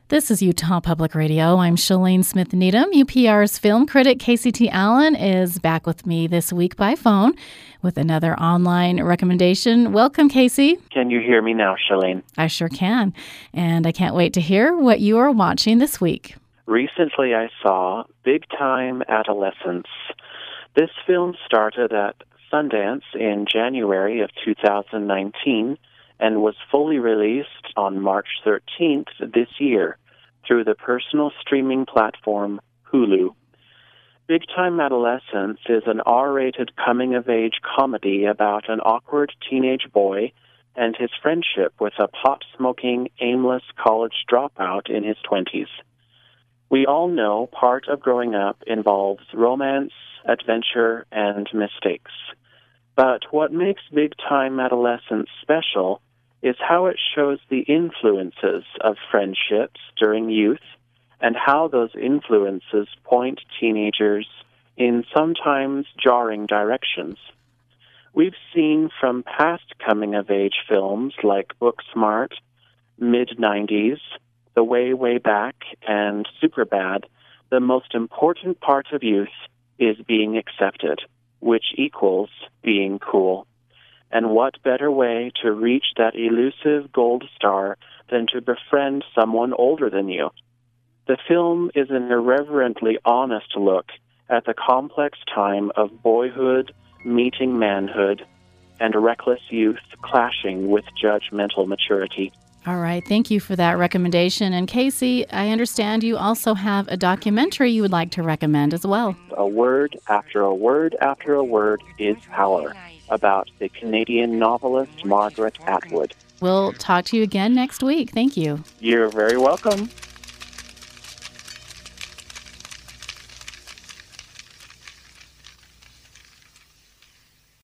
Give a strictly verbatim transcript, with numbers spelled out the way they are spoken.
This is Utah Public Radio. I'm Shalene Smith Needham. U P R's film critic Casey T. Allen is back with me this week by phone with another online recommendation. Welcome, Casey. Can you hear me now, Shalene? I sure can. And I can't wait to hear what you are watching this week. Recently, I saw Big Time Adolescence. This film started at Sundance in January of two thousand nineteen and was fully released on March thirteenth this year through the personal streaming platform Hulu. Big Time Adolescence is an R-rated coming-of-age comedy about an awkward teenage boy and his friendship with a pot-smoking, aimless college dropout in his twenties. We all know part of growing up involves romance, adventure, and mistakes. But what makes Big Time Adolescence special is how it shows the influences of friendships during youth and how those influences point teenagers in sometimes jarring directions. We've seen from past coming-of-age films like Booksmart, mid nineties, The Way, Way Back, and Superbad, the most important part of youth is being accepted, which equals being cool. And what better way to reach that elusive gold star than to befriend someone older than you? The film is an irreverently honest look at the complex time of boyhood meeting manhood and reckless youth clashing with judgmental maturity. All right. Thank you for that recommendation. And Casey, I understand you also have a documentary you would like to recommend as well. A Word After a Word After a Word is Power, about the Canadian novelist Margaret Atwood. We'll talk to you again next week. Thank you. You're very welcome.